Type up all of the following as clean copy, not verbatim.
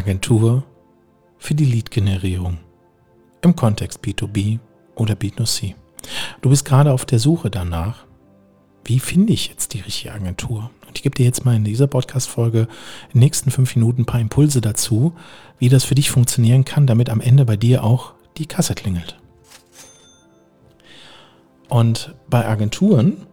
Agentur für die Lead-Generierung im Kontext B2B oder B2C. Du bist gerade auf der Suche danach, wie finde ich jetzt die richtige Agentur? Und ich gebe dir jetzt mal in dieser Podcast-Folge in den nächsten 5 Minuten ein paar Impulse dazu, wie das für dich funktionieren kann, damit am Ende bei dir auch die Kasse klingelt. Und bei Agenturen,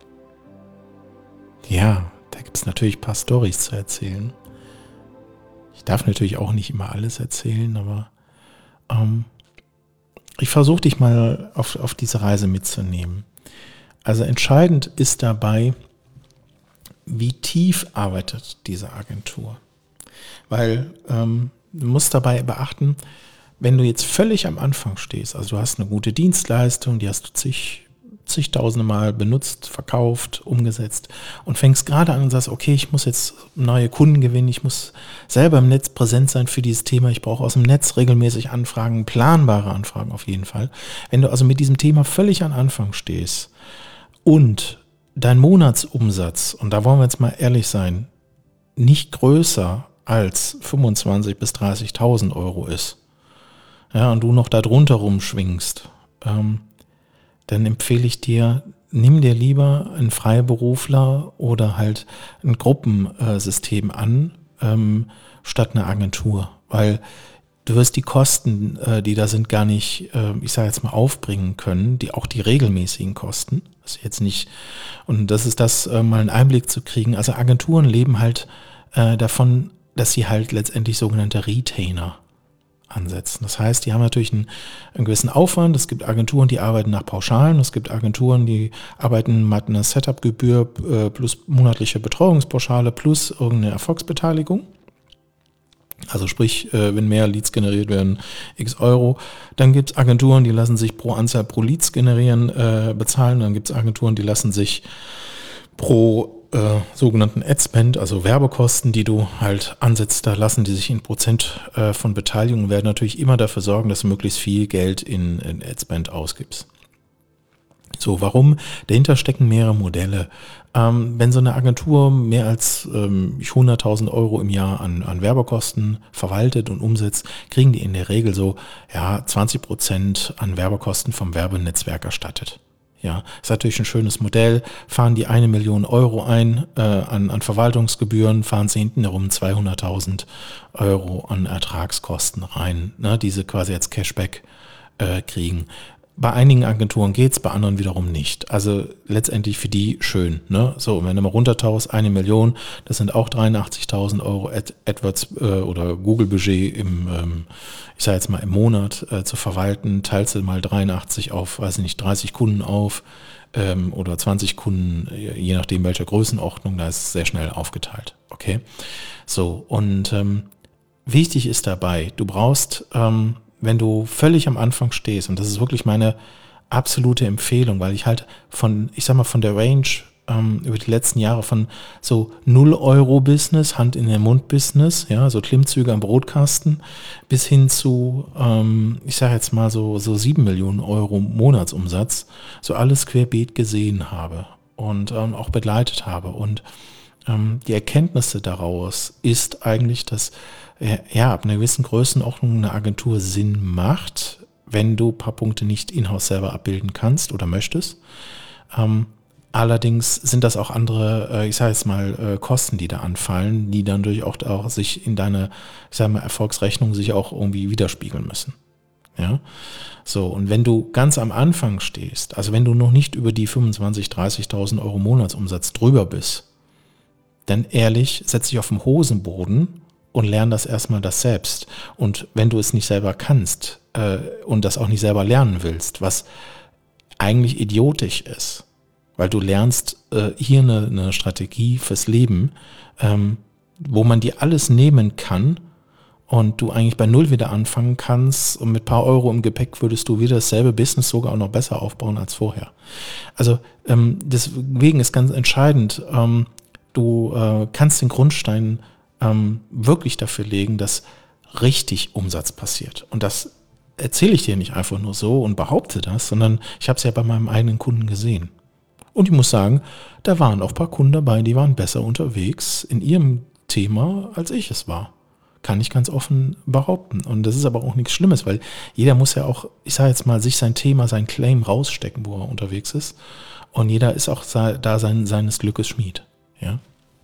ja, da gibt es natürlich ein paar Storys zu erzählen. Ich darf natürlich auch nicht immer alles erzählen, aber ich versuche dich mal auf diese Reise mitzunehmen. Also entscheidend ist dabei, wie tief arbeitet diese Agentur. Weil du musst dabei beachten, wenn du jetzt völlig am Anfang stehst, also du hast eine gute Dienstleistung, die hast du zigtausende Mal benutzt, verkauft, umgesetzt und fängst gerade an und sagst, okay, ich muss jetzt neue Kunden gewinnen, ich muss selber im Netz präsent sein für dieses Thema, ich brauche aus dem Netz regelmäßig Anfragen, planbare Anfragen auf jeden Fall. Wenn du also mit diesem Thema völlig am Anfang stehst und dein Monatsumsatz, und da wollen wir jetzt mal ehrlich sein, nicht größer als 25.000 bis 30.000 Euro ist, ja, und du noch da drunter rumschwingst, dann empfehle ich dir, nimm dir lieber einen Freiberufler oder halt ein Gruppensystem an, statt eine Agentur, weil du wirst die Kosten, die da sind, gar nicht, ich sage jetzt mal, aufbringen können, auch die regelmäßigen Kosten. Das ist jetzt nicht, und das ist das, mal einen Einblick zu kriegen. Also Agenturen leben halt davon, dass sie halt letztendlich sogenannte Retainer ansetzen. Das heißt, die haben natürlich einen gewissen Aufwand. Es gibt Agenturen, die arbeiten nach Pauschalen. Es gibt Agenturen, die arbeiten mit einer Setup-Gebühr plus monatliche Betreuungspauschale plus irgendeine Erfolgsbeteiligung. Also sprich, wenn mehr Leads generiert werden, x Euro. Dann gibt es Agenturen, die lassen sich pro Anzahl pro Leads generieren bezahlen. Dann gibt es Agenturen, die lassen sich pro sogenannten Ad-Spend, also Werbekosten, die du halt ansetzt, da lassen die sich in Prozent von Beteiligung, werden natürlich immer dafür sorgen, dass du möglichst viel Geld in Ad-Spend ausgibst. So, warum? Dahinter stecken mehrere Modelle. Wenn so eine Agentur mehr als 100.000 Euro im Jahr an Werbekosten verwaltet und umsetzt, kriegen die in der Regel so 20% an Werbekosten vom Werbenetzwerk erstattet. Ja, ist natürlich ein schönes Modell. Fahren die 1 Million Euro ein an Verwaltungsgebühren, fahren sie hinten herum 200.000 Euro an Ertragskosten rein, ne, die sie quasi als Cashback kriegen. Bei einigen Agenturen geht's, bei anderen wiederum nicht. Also letztendlich für die schön. Ne? So, wenn du mal runtertauchst, 1 Million, das sind auch 83.000 Euro AdWords oder Google-Budget ich sage jetzt mal im Monat zu verwalten, teilst du mal 83 auf, 30 Kunden auf oder 20 Kunden, je nachdem welcher Größenordnung, da ist es sehr schnell aufgeteilt. Okay, so, und wichtig ist dabei, du brauchst wenn du völlig am Anfang stehst, und das ist wirklich meine absolute Empfehlung, weil ich halt von der Range über die letzten Jahre von so 0-Euro-Business, Hand-in-den-Mund-Business, ja, so Klimmzüge am Brotkasten, bis hin zu, ich sage jetzt mal so 7 Millionen Euro Monatsumsatz, so alles querbeet gesehen habe und auch begleitet habe. Und die Erkenntnisse daraus ist eigentlich, dass ab einer gewissen Größenordnung eine Agentur Sinn macht, wenn du ein paar Punkte nicht in-house selber abbilden kannst oder möchtest. Allerdings sind das auch andere, ich sage jetzt mal, Kosten, die da anfallen, die dann durch auch sich in deiner, ich sage mal, Erfolgsrechnung sich auch irgendwie widerspiegeln müssen. Ja, so, und wenn du ganz am Anfang stehst, also wenn du noch nicht über die 25.000, 30.000 Euro Monatsumsatz drüber bist, dann ehrlich, setz dich auf den Hosenboden und lern das erstmal selbst. Und wenn du es nicht selber kannst und das auch nicht selber lernen willst, was eigentlich idiotisch ist, weil du lernst hier eine Strategie fürs Leben, wo man dir alles nehmen kann und du eigentlich bei Null wieder anfangen kannst und mit ein paar Euro im Gepäck würdest du wieder dasselbe Business sogar auch noch besser aufbauen als vorher. Also deswegen ist ganz entscheidend, du kannst den Grundstein wirklich dafür legen, dass richtig Umsatz passiert. Und das erzähle ich dir nicht einfach nur so und behaupte das, sondern ich habe es ja bei meinem eigenen Kunden gesehen. Und ich muss sagen, da waren auch ein paar Kunden dabei, die waren besser unterwegs in ihrem Thema, als ich es war. Kann ich ganz offen behaupten. Und das ist aber auch nichts Schlimmes, weil jeder muss ja auch, ich sage jetzt mal, sich sein Thema, sein Claim rausstecken, wo er unterwegs ist. Und jeder ist auch da seines Glückes Schmied. Ja?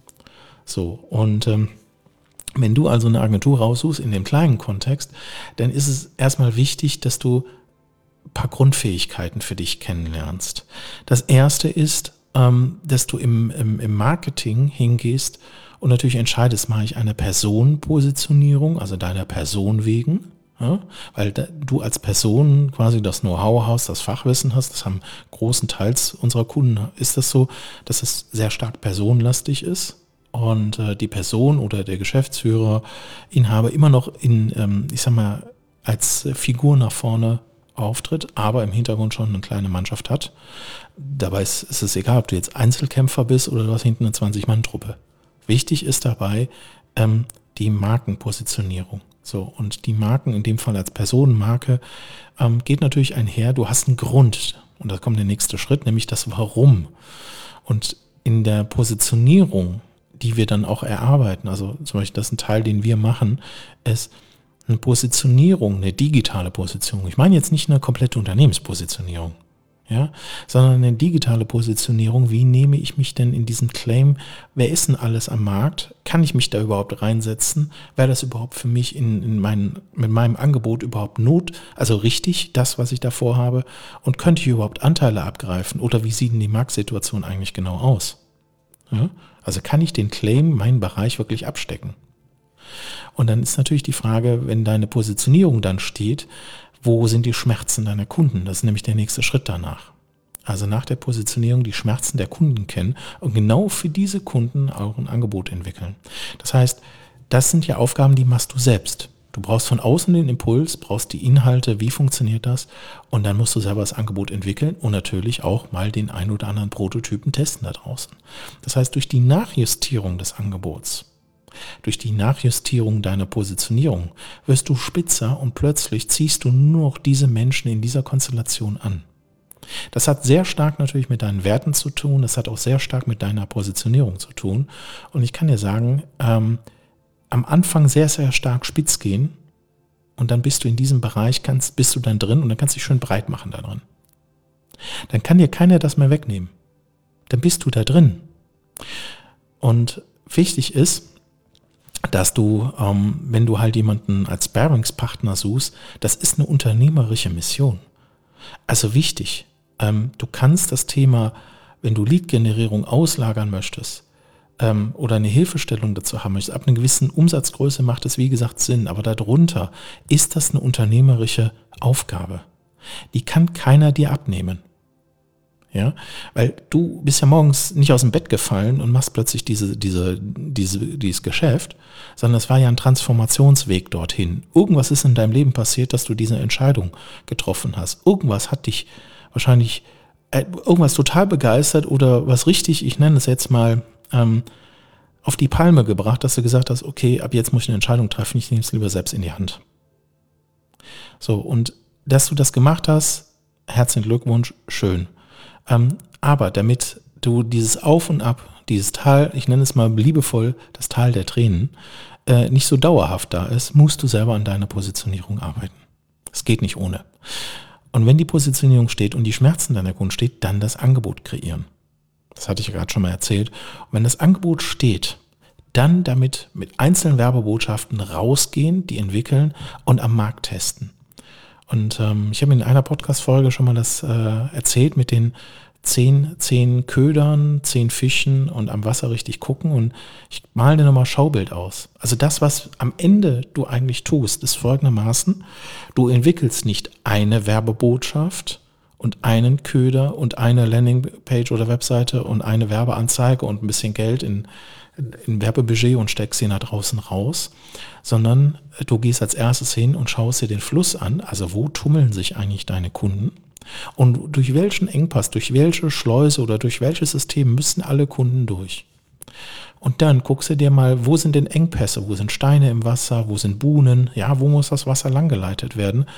So, und wenn du also eine Agentur raussuchst in dem kleinen Kontext, dann ist es erstmal wichtig, dass du ein paar Grundfähigkeiten für dich kennenlernst. Das erste ist, dass du im Marketing hingehst und natürlich entscheidest, mache ich eine Personenpositionierung, also deiner Person wegen, ja, weil du als Person quasi das Know-how hast, das Fachwissen hast, das haben großen Teils unserer Kunden, ist das so, dass es sehr stark personenlastig ist und die Person oder der Geschäftsführer, Inhaber immer noch ich sag mal, als Figur nach vorne auftritt, aber im Hintergrund schon eine kleine Mannschaft hat. Dabei ist es egal, ob du jetzt Einzelkämpfer bist oder du hast hinten eine 20-Mann-Truppe. Wichtig ist dabei die Markenpositionierung. So, und die Marken, in dem Fall als Personenmarke, geht natürlich einher, du hast einen Grund. Und da kommt der nächste Schritt, nämlich das Warum. Und in der Positionierung, die wir dann auch erarbeiten, also zum Beispiel das ist ein Teil, den wir machen, ist eine Positionierung, eine digitale Positionierung. Ich meine jetzt nicht eine komplette Unternehmenspositionierung, ja, sondern eine digitale Positionierung. Wie nehme ich mich denn in diesen Claim? Wer ist denn alles am Markt? Kann ich mich da überhaupt reinsetzen? Wäre das überhaupt für mich mit meinem Angebot überhaupt also richtig, das, was ich da vorhabe? Und könnte ich überhaupt Anteile abgreifen? Oder wie sieht denn die Marktsituation eigentlich genau aus? Ja? Also kann ich den Claim, meinen Bereich wirklich abstecken? Und dann ist natürlich die Frage, wenn deine Positionierung dann steht, wo sind die Schmerzen deiner Kunden? Das ist nämlich der nächste Schritt danach. Also nach der Positionierung die Schmerzen der Kunden kennen und genau für diese Kunden auch ein Angebot entwickeln. Das heißt, das sind ja Aufgaben, die machst du selbst. Du brauchst von außen den Impuls, brauchst die Inhalte, wie funktioniert das? Und dann musst du selber das Angebot entwickeln und natürlich auch mal den ein oder anderen Prototypen testen da draußen. Das heißt, durch die Nachjustierung des Angebots, durch die Nachjustierung deiner Positionierung wirst du spitzer und plötzlich ziehst du nur noch diese Menschen in dieser Konstellation an. Das hat sehr stark natürlich mit deinen Werten zu tun, das hat auch sehr stark mit deiner Positionierung zu tun. Und ich kann dir sagen, am Anfang sehr, sehr stark spitz gehen und dann bist du in diesem Bereich, bist du dann drin und dann kannst du dich schön breit machen da drin. Dann kann dir keiner das mehr wegnehmen. Dann bist du da drin. Und wichtig ist, dass du, wenn du halt jemanden als Sparringspartner suchst, das ist eine unternehmerische Mission. Also wichtig, du kannst das Thema, wenn du Lead-Generierung auslagern möchtest oder eine Hilfestellung dazu haben möchtest, ab einer gewissen Umsatzgröße macht es wie gesagt Sinn, aber darunter ist das eine unternehmerische Aufgabe. Die kann keiner dir abnehmen. Ja, weil du bist ja morgens nicht aus dem Bett gefallen und machst plötzlich dieses Geschäft, sondern es war ja ein Transformationsweg dorthin. Irgendwas ist in deinem Leben passiert, dass du diese Entscheidung getroffen hast. Irgendwas hat dich wahrscheinlich irgendwas total begeistert oder was richtig, ich nenne es jetzt mal, auf die Palme gebracht, dass du gesagt hast, okay, ab jetzt muss ich eine Entscheidung treffen, ich nehme es lieber selbst in die Hand. So, und dass du das gemacht hast, herzlichen Glückwunsch, schön. Aber damit du dieses Auf und Ab, dieses Tal, ich nenne es mal liebevoll das Tal der Tränen, nicht so dauerhaft da ist, musst du selber an deiner Positionierung arbeiten. Es geht nicht ohne. Und wenn die Positionierung steht und die Schmerzen deiner Kunden steht, dann das Angebot kreieren. Das hatte ich ja gerade schon mal erzählt. Und wenn das Angebot steht, dann damit mit einzelnen Werbebotschaften rausgehen, die entwickeln und am Markt testen. Und ich habe in einer Podcast-Folge schon mal das erzählt mit den 10 Ködern, 10 Fischen und am Wasser richtig gucken. Und ich male dir nochmal Schaubild aus. Also das, was am Ende du eigentlich tust, ist folgendermaßen: Du entwickelst nicht eine Werbebotschaft und einen Köder und eine Landingpage oder Webseite und eine Werbeanzeige und ein bisschen Geld in Werbebudget und steckst sie nach draußen raus, sondern du gehst als erstes hin und schaust dir den Fluss an, also wo tummeln sich eigentlich deine Kunden und durch welchen Engpass, durch welche Schleuse oder durch welches System müssen alle Kunden durch. Und dann guckst du dir mal, wo sind denn Engpässe, wo sind Steine im Wasser, wo sind Buhnen, ja, wo muss das Wasser langgeleitet werden,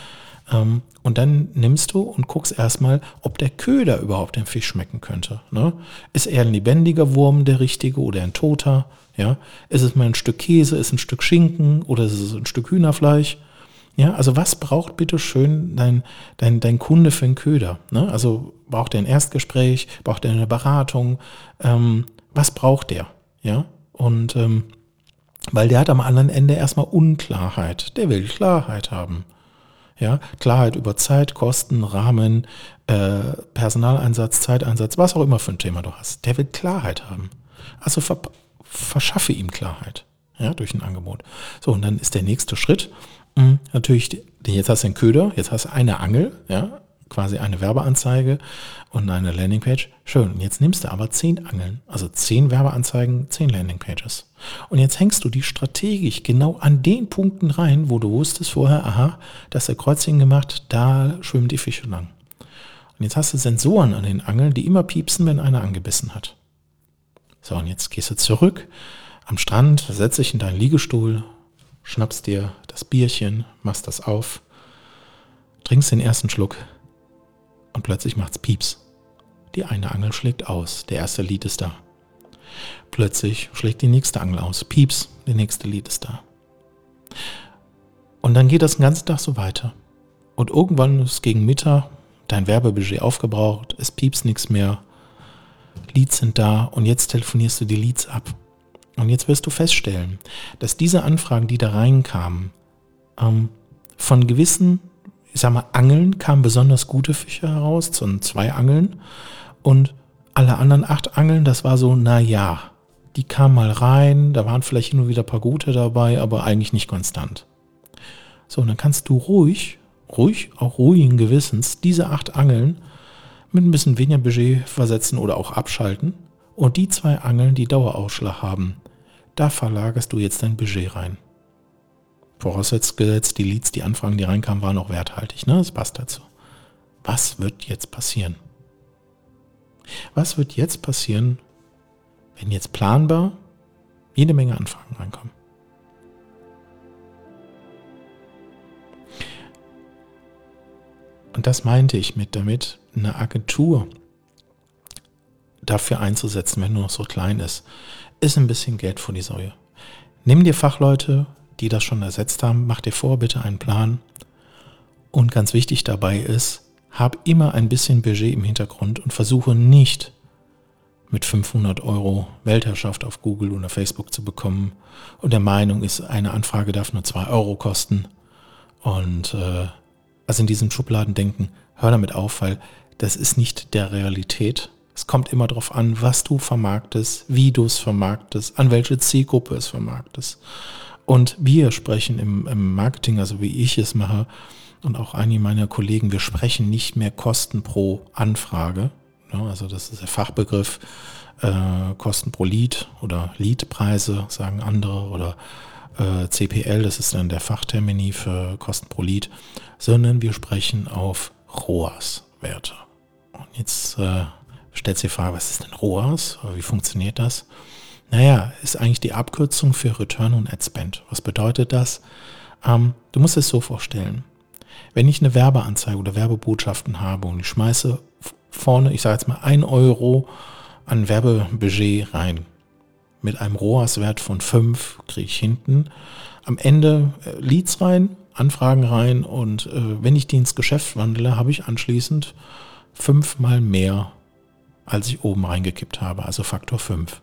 Und dann nimmst du und guckst erstmal, ob der Köder überhaupt dem Fisch schmecken könnte. Ne? Ist er ein lebendiger Wurm der richtige oder ein toter? Ja? Ist es mal ein Stück Käse, ist es ein Stück Schinken oder ist es ein Stück Hühnerfleisch? Ja, also was braucht bitte schön dein Kunde für einen Köder? Ne? Also braucht er ein Erstgespräch, braucht er eine Beratung? Was braucht der? Ja, und weil der hat am anderen Ende erstmal Unklarheit. Der will Klarheit haben. Ja, Klarheit über Zeit, Kosten, Rahmen, Personaleinsatz, Zeiteinsatz, was auch immer für ein Thema du hast. Der will Klarheit haben. Also verschaffe ihm Klarheit, ja, durch ein Angebot. So, und dann ist der nächste Schritt natürlich, jetzt hast du einen Köder, jetzt hast du eine Angel, ja, quasi eine Werbeanzeige und eine Landingpage. Schön, und jetzt nimmst du aber 10 Angeln, also 10 Werbeanzeigen, 10 Landingpages. Und jetzt hängst du die strategisch genau an den Punkten rein, wo du wusstest vorher, aha, da ist der Kreuzchen gemacht, da schwimmen die Fische lang. Und jetzt hast du Sensoren an den Angeln, die immer piepsen, wenn einer angebissen hat. So, und jetzt gehst du zurück am Strand, setzt dich in deinen Liegestuhl, schnappst dir das Bierchen, machst das auf, trinkst den ersten Schluck und plötzlich macht's Pieps. Die eine Angel schlägt aus, der erste Lied ist da. Plötzlich schlägt die nächste Angel aus, Pieps, der nächste Lied ist da. Und dann geht das den ganzen Tag so weiter. Und irgendwann ist gegen Mittag dein Werbebudget aufgebraucht, es piepst nichts mehr, Leads sind da und jetzt telefonierst du die Leads ab. Und jetzt wirst du feststellen, dass diese Anfragen, die da reinkamen, von gewissen, ich sag mal, Angeln kamen besonders gute Fische heraus, so 2 Angeln. Und alle anderen 8 Angeln, das war so, naja, die kamen mal rein, da waren vielleicht hin und wieder ein paar gute dabei, aber eigentlich nicht konstant. So, und dann kannst du ruhig, auch ruhigen Gewissens, diese 8 Angeln mit ein bisschen weniger Budget versetzen oder auch abschalten. Und die 2 Angeln, die Dauerausschlag haben, da verlagerst du jetzt dein Budget rein. Vorausgesetzt, die Leads, die Anfragen, die reinkamen, waren auch werthaltig. Ne? Das passt dazu. Was wird jetzt passieren? Was wird jetzt passieren, wenn jetzt planbar jede Menge Anfragen reinkommen? Und das meinte ich damit, eine Agentur dafür einzusetzen, wenn nur noch so klein ist ein bisschen Geld vor die Säue. Nimm dir Fachleute, die das schon ersetzt haben, mach dir vor, bitte einen Plan. Und ganz wichtig dabei ist, hab immer ein bisschen Budget im Hintergrund und versuche nicht mit 500 € Weltherrschaft auf Google oder Facebook zu bekommen und der Meinung ist, eine Anfrage darf nur 2 € kosten. Und also in diesem Schubladendenken, hör damit auf, weil das ist nicht der Realität. Es kommt immer darauf an, was du vermarktest, wie du es vermarktest, an welche Zielgruppe es vermarktest. Und wir sprechen im Marketing, also wie ich es mache und auch einige meiner Kollegen, wir sprechen nicht mehr Kosten pro Anfrage. Also das ist der Fachbegriff, Kosten pro Lead oder Leadpreise, sagen andere, oder CPL, das ist dann der Fachtermini für Kosten pro Lead, sondern wir sprechen auf ROAS-Werte. Und jetzt stellt sich die Frage, was ist denn ROAS? Wie funktioniert das? Naja, ist eigentlich die Abkürzung für Return on Ad Spend. Was bedeutet das? Du musst es so vorstellen. Wenn ich eine Werbeanzeige oder Werbebotschaften habe und ich schmeiße vorne, ich sage jetzt mal 1 € an Werbebudget rein, mit einem ROAS-Wert von 5 kriege ich hinten am Ende Leads rein, Anfragen rein und wenn ich die ins Geschäft wandle, habe ich anschließend 5-mal mehr, als ich oben reingekippt habe, also Faktor 5.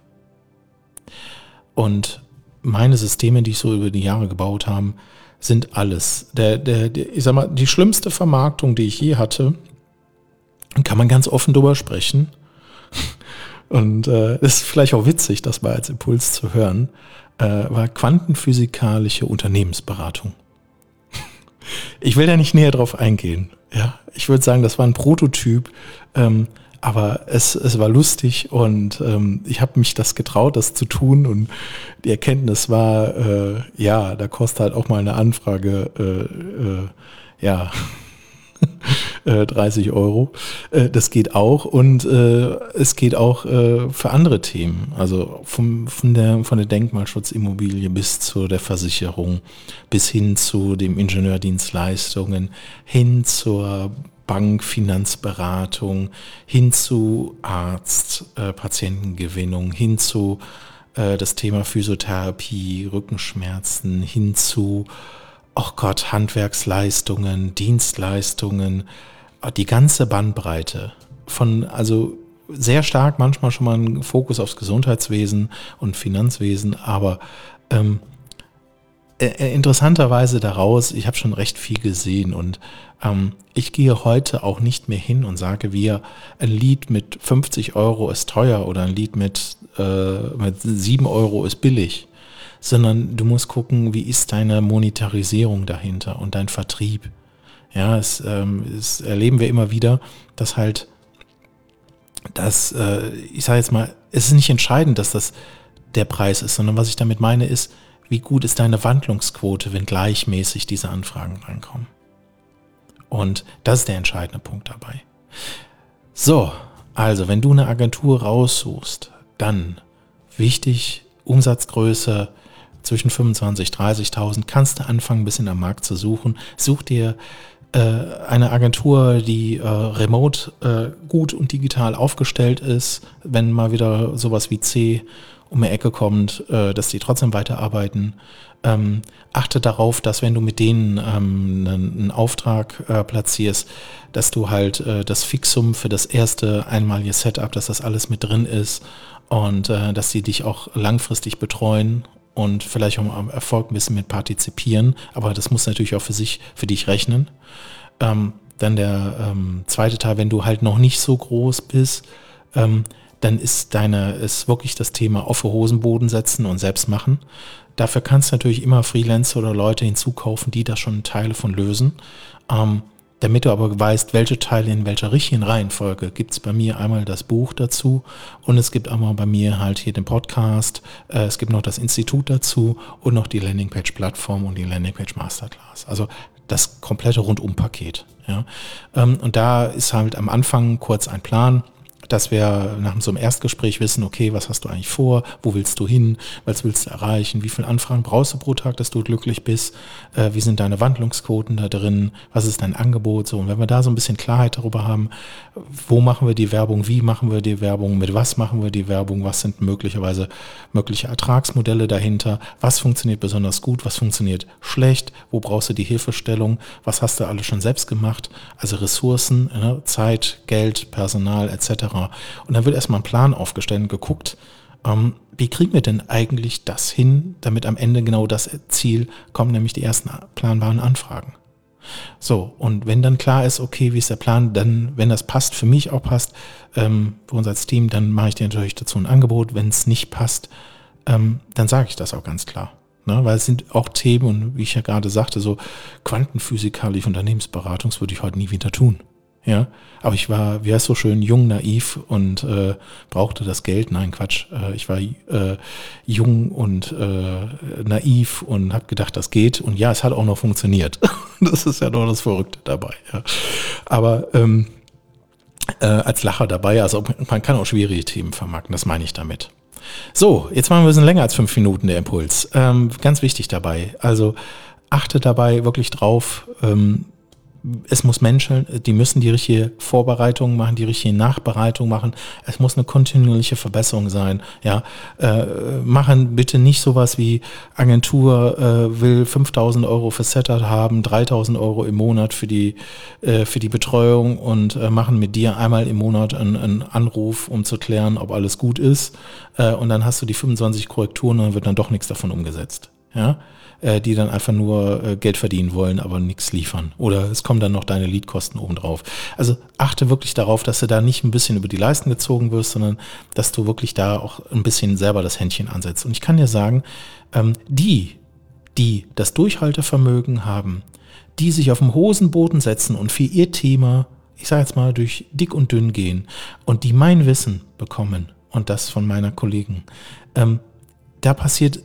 Und meine Systeme, die ich so über die Jahre gebaut habe, sind alles. Ich sag mal, die schlimmste Vermarktung, die ich je hatte, kann man ganz offen drüber sprechen. Und es ist vielleicht auch witzig, das mal als Impuls zu hören, war quantenphysikalische Unternehmensberatung. Ich will da nicht näher drauf eingehen. Ja, ich würde sagen, das war ein Prototyp, aber es war lustig und ich habe mich das getraut, das zu tun und die Erkenntnis war, da kostet halt auch mal eine Anfrage, 30 Euro. Das geht auch und es geht auch für andere Themen. Also von der Denkmalschutzimmobilie bis zu der Versicherung, bis hin zu den Ingenieurdienstleistungen, hin zur Bankfinanzberatung, hin zu Arzt, Patientengewinnung, hin zu das Thema Physiotherapie, Rückenschmerzen, hin zu, oh Gott, Handwerksleistungen, Dienstleistungen, die ganze Bandbreite von, also sehr stark manchmal schon mal ein Fokus aufs Gesundheitswesen und Finanzwesen, aber interessanterweise daraus, ich habe schon recht viel gesehen und ich gehe heute auch nicht mehr hin und sage, ein Lied mit 50 Euro ist teuer oder ein Lied mit 7 Euro ist billig, sondern du musst gucken, wie ist deine Monetarisierung dahinter und dein Vertrieb. Ja, es erleben wir immer wieder, dass halt, ich sage jetzt mal, es ist nicht entscheidend, dass das der Preis ist, sondern was ich damit meine ist, wie gut ist deine Wandlungsquote, wenn gleichmäßig diese Anfragen reinkommen. Und das ist der entscheidende Punkt dabei. So, also wenn du eine Agentur raussuchst, dann wichtig, Umsatzgröße zwischen 25.000 30.000, kannst du anfangen, ein bisschen am Markt zu suchen. Such dir eine Agentur, die remote gut und digital aufgestellt ist, wenn mal wieder sowas wie C um die Ecke kommt, dass die trotzdem weiterarbeiten. Achte darauf, dass wenn du mit denen einen Auftrag platzierst, dass du halt das Fixum für das erste einmalige Setup, dass das alles mit drin ist und dass sie dich auch langfristig betreuen und vielleicht auch am Erfolg ein bisschen mit partizipieren. Aber das muss natürlich auch für dich rechnen. Dann der zweite Teil, wenn du halt noch nicht so groß bist, dann ist wirklich das Thema auf den Hosenboden setzen und selbst machen. Dafür kannst du natürlich immer Freelancer oder Leute hinzukaufen, die da schon Teile von lösen. Damit du aber weißt, welche Teile in welcher richtigen Reihenfolge, gibt es bei mir einmal das Buch dazu und es gibt einmal bei mir halt hier den Podcast, es gibt noch das Institut dazu und noch die Landingpage-Plattform und die Landingpage-Masterclass. Also das komplette Rundum-Paket. Ja. Und da ist halt am Anfang kurz ein Plan, dass wir nach so einem Erstgespräch wissen, okay, was hast du eigentlich vor, wo willst du hin, was willst du erreichen, wie viele Anfragen brauchst du pro Tag, dass du glücklich bist, wie sind deine Wandlungsquoten da drin, was ist dein Angebot, so. Und wenn wir da so ein bisschen Klarheit darüber haben, wo machen wir die Werbung, wie machen wir die Werbung, mit was machen wir die Werbung, was sind mögliche Ertragsmodelle dahinter, was funktioniert besonders gut, was funktioniert schlecht, wo brauchst du die Hilfestellung, was hast du alles schon selbst gemacht, also Ressourcen, Zeit, Geld, Personal etc. Und dann wird erstmal ein Plan aufgestellt und geguckt, wie kriegen wir denn eigentlich das hin, damit am Ende genau das Ziel kommt, nämlich die ersten planbaren Anfragen. So, und wenn dann klar ist, okay, wie ist der Plan, dann, wenn das passt, für mich auch passt, für uns als Team, dann mache ich dir natürlich dazu ein Angebot. Wenn es nicht passt, dann sage ich das auch ganz klar. Ne? Weil es sind auch Themen, und wie ich ja gerade sagte, so quantenphysikalische Unternehmensberatung, das würde ich heute nie wieder tun. Ja, aber ich war, wie heißt so schön, jung, naiv und brauchte das Geld. Nein, Quatsch. Ich war jung und naiv und habe gedacht, das geht. Und ja, es hat auch noch funktioniert. Das ist ja doch das Verrückte dabei. Ja. Aber als Lacher dabei, also man kann auch schwierige Themen vermarkten, das meine ich damit. So, jetzt machen wir ein bisschen länger als 5 Minuten, der Impuls. Ganz wichtig dabei, also achte dabei wirklich drauf, es muss Menschen, die müssen die richtige Vorbereitung machen, die richtige Nachbereitung machen. Es muss eine kontinuierliche Verbesserung sein. Ja, machen bitte nicht sowas wie Agentur will 5.000 Euro für Setup haben, 3.000 Euro im Monat für die Betreuung und machen mit dir einmal im Monat einen Anruf, um zu klären, ob alles gut ist. Und dann hast du die 25 Korrekturen und dann wird dann doch nichts davon umgesetzt. Ja, die dann einfach nur Geld verdienen wollen, aber nichts liefern. Oder es kommen dann noch deine Leadkosten obendrauf. Also achte wirklich darauf, dass du da nicht ein bisschen über die Leisten gezogen wirst, sondern dass du wirklich da auch ein bisschen selber das Händchen ansetzt. Und ich kann dir sagen, die das Durchhaltevermögen haben, die sich auf den Hosenboden setzen und für ihr Thema, ich sage jetzt mal, durch dick und dünn gehen und die mein Wissen bekommen und das von meiner Kollegen, da passiert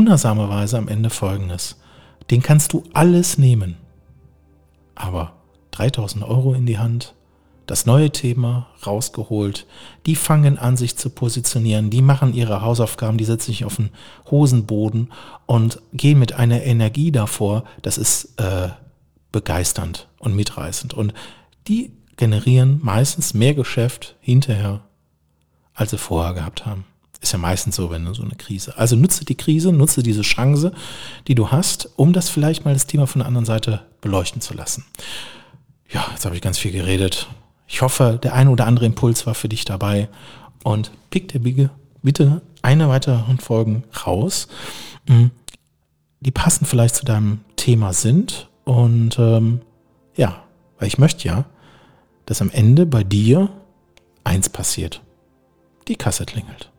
wundersamerweise am Ende Folgendes. Den kannst du alles nehmen. Aber 3.000 Euro in die Hand, das neue Thema rausgeholt, die fangen an, sich zu positionieren, die machen ihre Hausaufgaben, die setzen sich auf den Hosenboden und gehen mit einer Energie davor, das ist begeisternd und mitreißend. Und die generieren meistens mehr Geschäft hinterher, als sie vorher gehabt haben. Ist ja meistens so, wenn du so eine Krise. Also nutze die Krise, nutze diese Chance, die du hast, um das vielleicht mal das Thema von der anderen Seite beleuchten zu lassen. Ja, jetzt habe ich ganz viel geredet. Ich hoffe, der eine oder andere Impuls war für dich dabei und pick dir bitte eine weiteren Folgen raus, die passend vielleicht zu deinem Thema sind und weil ich möchte ja, dass am Ende bei dir eins passiert. Die Kasse klingelt.